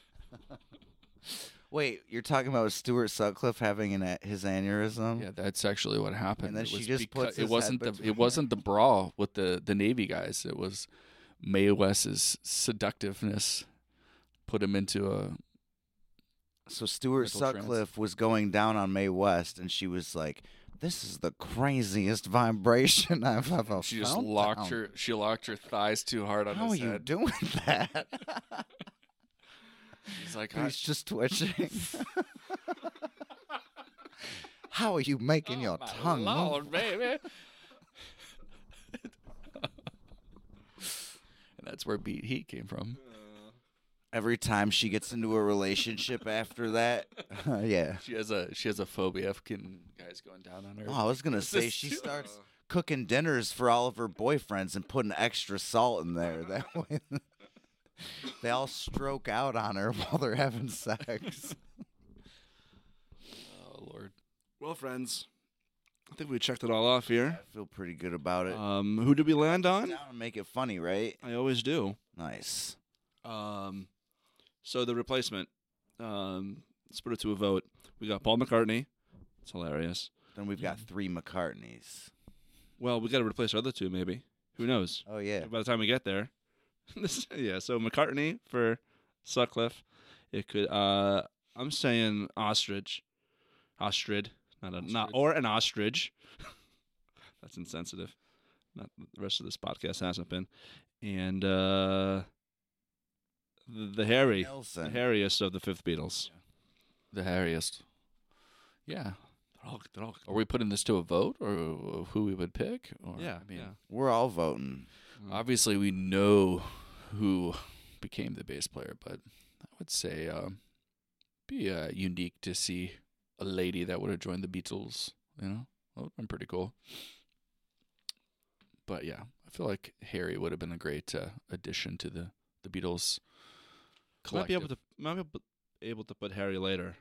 Wait, you're talking about Stuart Sutcliffe having an, a- his aneurysm? Yeah, that's actually what happened. And then It she was just becau- puts it his wasn't head the between it wasn't the brawl with the the Navy guys. It was Mae West's seductiveness put him into a So Stuart Mental trance. Sutcliffe was going down on Mae West, and she was like, "This is the craziest vibration I've ever she just felt locked down. her she locked her thighs too hard on How are his you head. doing that?" He's like, "I- He's just twitching. How are you making oh, your my tongue move? Lord, baby. And that's where Beat Heat came from. Every time she gets into a relationship after that, yeah. She has a she has a phobia of fucking guys going down on her. Oh, I was gonna say This- she starts cooking dinners for all of her boyfriends and putting extra salt in there. That way, they all stroke out on her while they're having sex. Oh Lord. well, friends, I think we checked it all off here. I feel pretty good about it. Um, who did we land on? Down and make it funny, right? I always do. Nice. Um, so the replacement. Um, let's put it to a vote. We got Paul McCartney. It's hilarious. Then we've got three McCartneys. Well, we got to replace our other two, maybe. Who knows? Oh yeah. By the time we get there. This, yeah, so McCartney for Sutcliffe. It could. Uh, I'm saying ostrich, ostrid, not a not Ostrich. or an ostrich. That's insensitive. Not the rest of this podcast hasn't been. And uh, the, the Harry, the Nelson. hairiest of the fifth Beatles. The hairiest. Yeah. They're all, they're all, Are we putting this to a vote, or who we would pick? Or, yeah, I mean, yeah. We're all voting. obviously we know who became the bass player, but I would say uh, be uh, unique to see a lady that would have joined the Beatles. You know, that would have been pretty cool. But yeah, I feel like Harry would have been a great uh, addition to the the Beatles Might be collective. able to might be able- able to put Harry later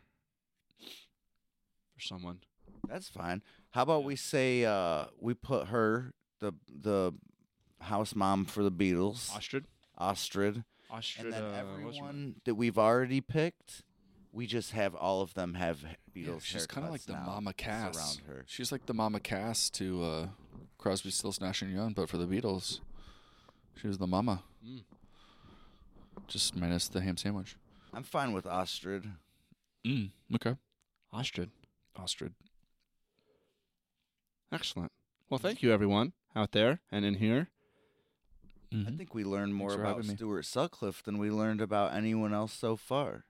for someone. That's fine. How about we say uh, we put her, the the house mom for the Beatles, Ostrid. Ostrid, Ostrid. and then uh, what's her name? everyone that we've already picked, we just have all of them have Yeah, Beatles. she's kind of like haircuts the now Mama Cass. around her. She's like the Mama Cass to uh, Crosby, Stills, Nash and Young, but for the Beatles, she was the Mama. Mm. Just minus the ham sandwich. I'm fine with Ostrid. Mm, okay. Ostrid. Ostrid. Excellent. Well, thank you, everyone out there and in here. I think we learned more for about having me. Stuart Sutcliffe than we learned about anyone else so far.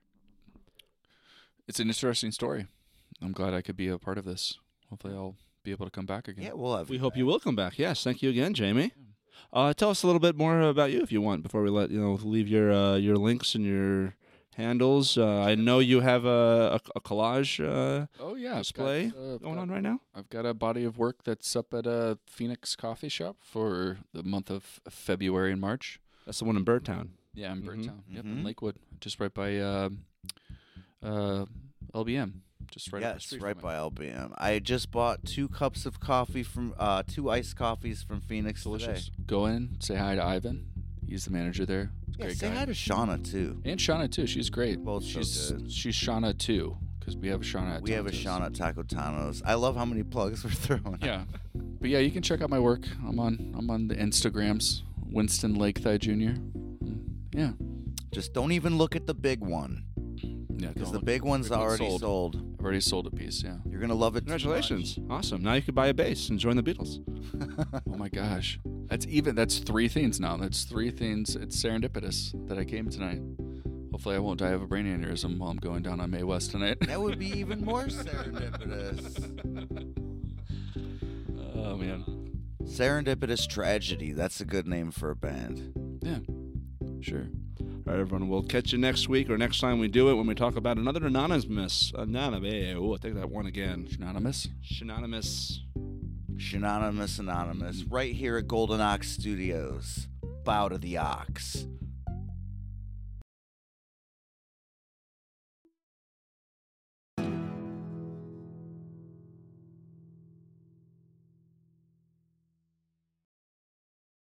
It's an interesting story. I'm glad I could be a part of this. Hopefully, I'll be able to come back again. Yeah, we'll have. We you hope back. you will come back. Yes, thank you again, Jamie. Uh, tell us a little bit more about you if you want before we let you know leave your uh, your links and your handles. Uh, I know you have a, a, a collage uh, Oh yeah, I've display got, uh, going got- on right now. I've got a body of work that's up at a Phoenix coffee shop for the month of February and March. That's the one in Birdtown. Yeah, in Mhm. Birdtown. Yep, Mhm. in Lakewood, just right by uh, uh, L B M, just right up the Yes, street right from by it. L B M. I just bought two cups of coffee from uh two iced coffees from Phoenix Delicious. today. Go in, say hi to Ivan. He's the manager there. Yeah, Great say guy. hi to Shauna too. And Shauna too. She's great. Both so she's good. she's Shauna too, because we have a Shauna. At We have a Tonto's. Shauna at Taco Tano's. I love how many plugs we're throwing. Yeah, but yeah, you can check out my work. I'm on I'm on the Instagrams. Winston Lake Thigh Junior Mm, Yeah, Just don't even look at the big one yeah. because don't the look- big one's big one's already sold. sold. I've already sold a piece. Yeah. You're gonna love it. too much. Congratulations! Awesome. Now you can buy a bass and join the Beatles. Oh my gosh, that's even that's three things now. That's three things. It's serendipitous that I came tonight. Hopefully, I won't die of a brain aneurysm while I'm going down on May West tonight. That would be even more serendipitous. Oh man. Serendipitous Tragedy. That's a good name for a band. Yeah. Sure. All right, everyone. We'll catch you next week or next time we do it when we talk about another anonymous. Anonymous. Oh, I take that one again. Anonymous. Anonymous. Synonymous Anonymous. Right here at Golden Ox Studios. Bow to the Ox.